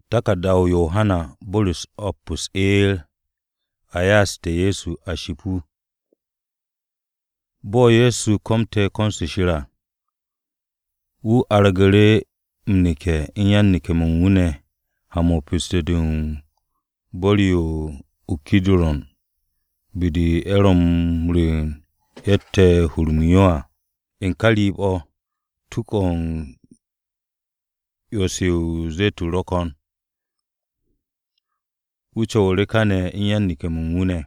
Takadaw Yohana Bulus Opus ayas te Yesu ashipu. Bo Yesu komte konsi shira. U argare mnike inyan nike mungune hamo pistedun bolio ukiduron bidi rin yette hurmiyoa inkalib o tukon yosiu zetu rokon ucho rekane inyan nike mungune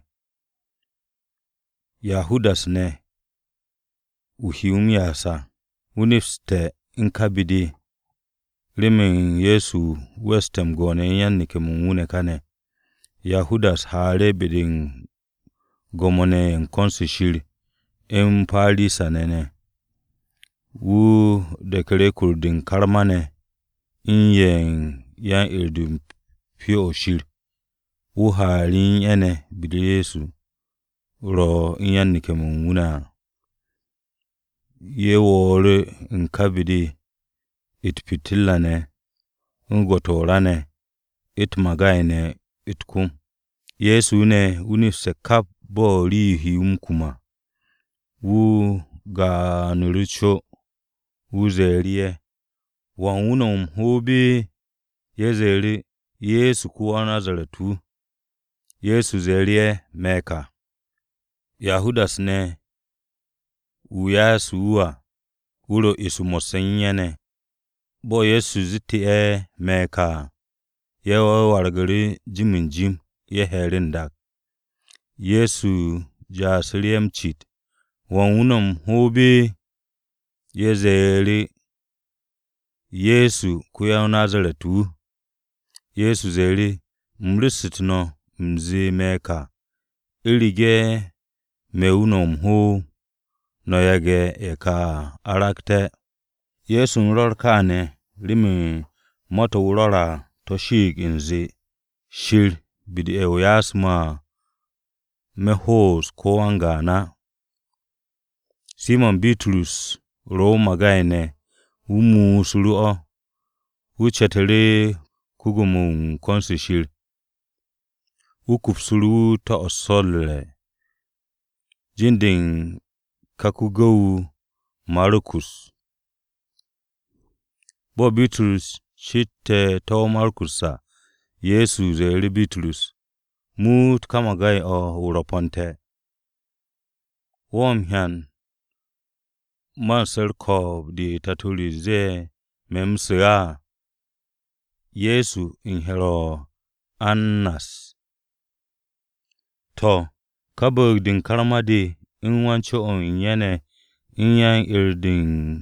Yahudas ne uhium yasa unifste inkabidi limin Yesu westem gone inyan nike mungune kane Yahudas hare bidin gomone konsi shiri pali sanene wu dekere kurdin karmane inyen yan irdin pio shiri wu harin ene bidi Yesu ro inyan nike munguna ye wore inkabidi itpitillane ngotorane itmagaine itkum Yesu ne unifse kap bo hium kuma wu ga nuricho wu zeriye wanunum hobi ye zeri Yesu kuwa Nazaratu Yesu zeriye meka Yahudas ne uyasu uwa uro isu mosenyene bo Yesu ziti meka ye wargari jimin jim ye herin dak Yesu jasiliyem chit wanunum hobi ye zeri Yesu kuya Nazaratu Yesu zeri mrisitno mzi meka ilige meunum ho noyage eka arakte Yesu nrorkane limi moto urora toshig inzi shir bidi yasma mehos kowangana Simon Bitrus ro magaine umu suluo uchetere kugumun konsi shir ukupsulu ta osolle jindin kakugowu Markus bo Bitrus chitte to Markusa Yesu zeri Bitrus mut kamagai o uroponte womhan mansel kob di taturi ze memsea Yesu inhero Annas to kabog din karmadi inwancho on inyane inyan irdin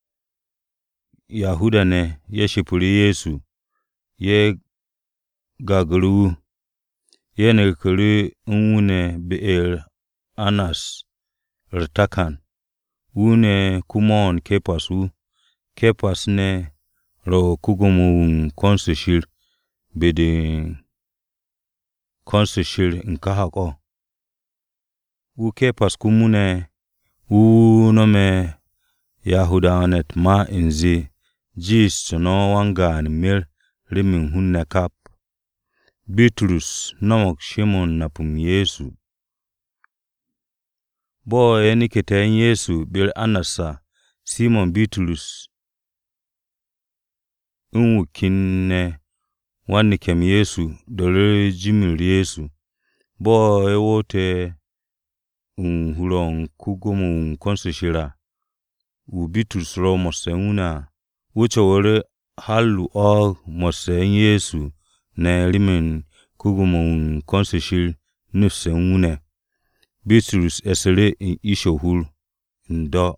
Yahuda ne yeshipuri Yesu ye gagru yene kuri unune be'er Anas rtakan une kumon kepas ne ro kugumun konsishir bidin konsishir inkahako u kepas kumune u nome Yahuda anet ma inzi jis no wangan mir rimin hunne kap Bitrus nomok Shimon napum Yesu bo enikete Yesu bir Anasa Simon Bitrus unwukinne wanikem Yesu dole jimil Yesu bo ewote huron kugumun konsishira u Bitrus ro moseuna wucho wore halu o mosen Yesu ne rimin kugumun konsishir nufseune Bitrus esere in ishohul ndo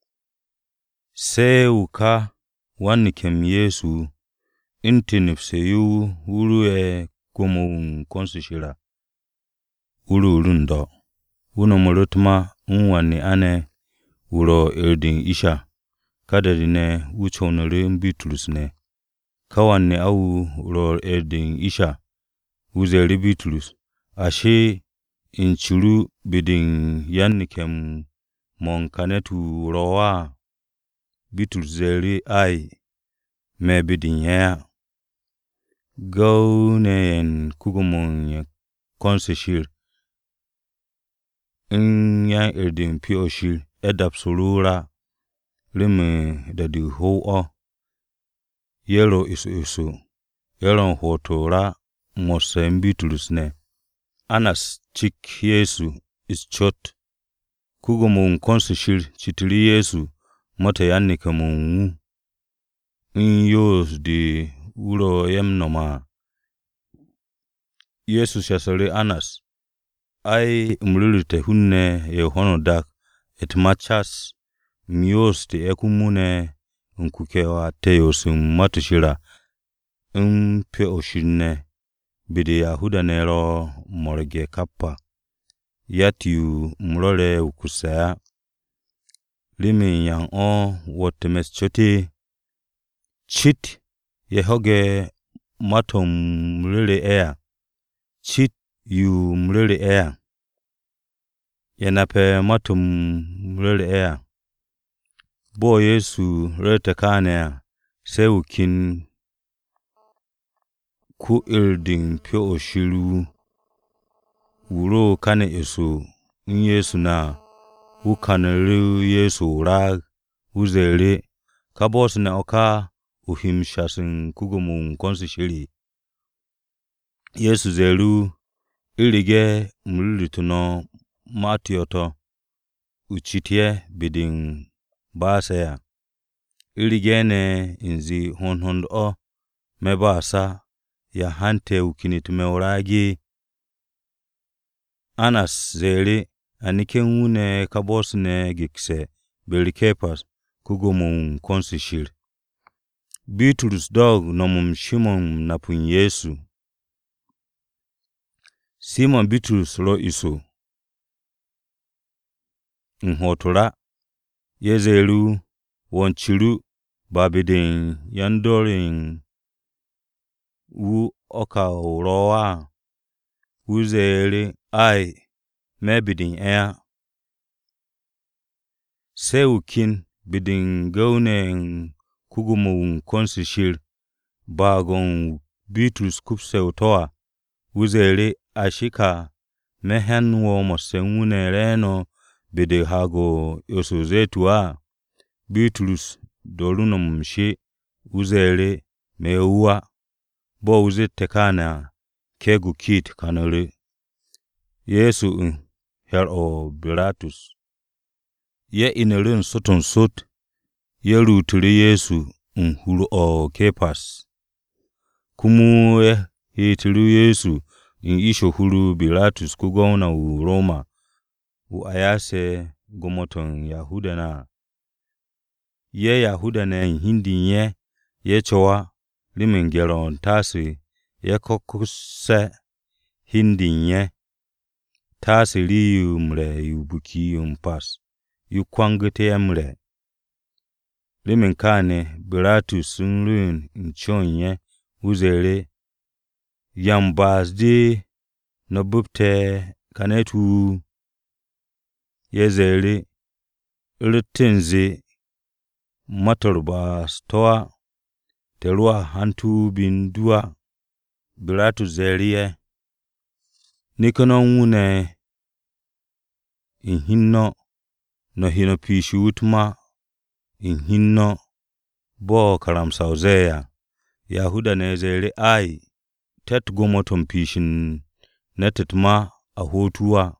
se uka wanikem Yesu intinifseyu urue kumun konsishira urundo unomorotma unwani ane uro irdin isha kadadine uchonore Bitrus ne kawanne au uro irdin isha uzeri Bitrus ashe inchuru bidin yannikem monkanetu rowa Bitrus zeri ai me bidin ya gaunen kugumun konsishir in yan irdin pioshir edap surura limi dadi ho yero isu yeron hotora mosen Bitrus ne Anas chik Yesu ischot kugumun konsishir chitiri Yesu mata yannika mun in yos di wuro yemnoma Yesu shasari Anas ai umlulite hunne ye hono dak etmachas mios te ekumune unkukewa teyosum matushira pe oshinne bidi Yahuda nero morge kappa yatiu mlore ukusaya limi yang wotemes choti chit yehoge matom mlele ea chit yu mlele ea yenape matom mlele ea bo Yesu rete kanea seukin ku irdin pio shiru wuro kane Yesu in Yesu na ukanaru Yesu rag uzere kabos na oka uhim shasin kugumun konsishiri Yesu zeru irige mulituno matioto uchitie bidin basaya irige ne inzi honhond mebasa ya hante ukinitume uragi Anas zere aniken wune kabos ne gikse berikepas kugumun konsishir Bitrus dog nomum Shimon napun Yesu Simon Bitrus ro iso nhotora yezeru wonchiru babidin yandorin wu oka rowa uzere ai mebidin seukin bidin gaunen kugumun konsishir bagon Bitrus kupseutoa uzere ashika mehenwo mosenwune reno bide hago yosuzetua Bitrus dorunum shi uzere mewa bo uzetekana kegu kit kanare Yesu her Biratus ye inerin sotun sot ye ruturi Yesu huru Kepas kumu hitiri Yesu in isho huru Biratus kugona u Roma u ayase gomoton Yahuda na ye Yahuda na hindi ye chowa limin geron tasi ye kokuse hindi tasi liyu mre yu buki pas yu kwangete emre limin kane Biratus sunrun nchonye uzere yambazdi nobupte kanetu yezere rutinze matorba stoa terua hantu bindua Biratus zerie nikono wune inhinno no hino pishu utma inhinno bo karam sauzeya Yahuda ne zere ai tet gomoton pishin netetma a hotuwa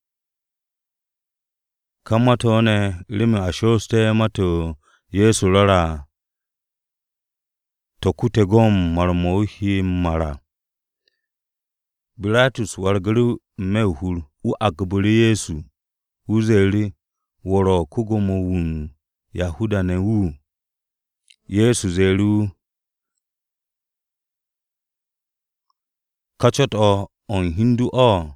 kamato ne limin ashoste mato Yesu rara tokute gom marmohi mara Biratus wargaru mehur u agburi Yesu uzeri woro kugomo wun Yahuda ne wu Yesu zeru kachot on hindu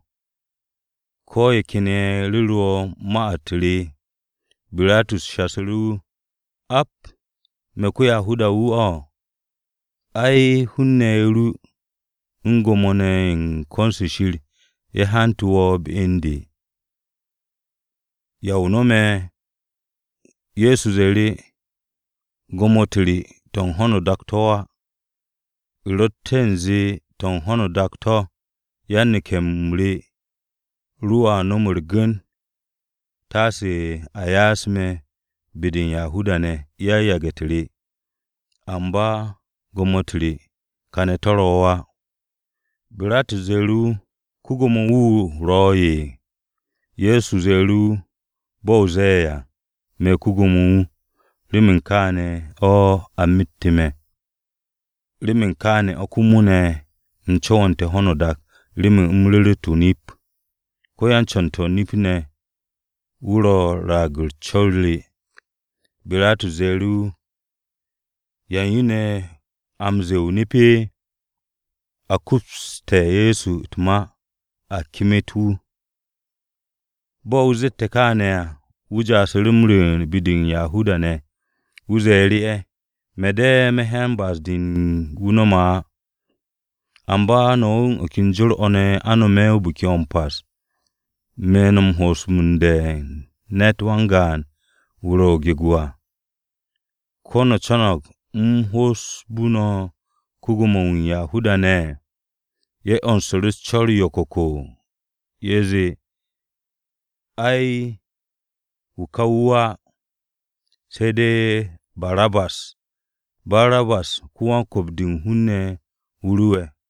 ko yekine liluo maatri Biratus shasaru ap meku Yahuda wu ai hunneru ngomone konsishir ye hantuwo bindi yaunome Yesu zeri gomotri ton hono daktoa Rottenzi ton hono dakto yanni kemri ruwa nomurgun tasi ayasme bidin Yahudane yagetri amba gomotri kane torowa Birat zeru kugomo wu roye Yesu zeru bozeya me kugomo rimin kane o amittime rimin kane okumune nchonte hono dak rimin umrere tunip koyan chonto nipne wuro ragul chorli Birat zeru yanyine amzeu nipi akupste Yesu tuma akimetu uzette kane wuja sirimri bidin Yahudane uzeri mede mehembas din wunoma amba no kinjur one anome ubukion pas menum hosmunde netwangan wuro gigwa kono chonok hos buno kugumon Yahudane ye onsoris chori yokoko yeze ai ukawwa sede Barabas kuwan kobdin hunne uruwe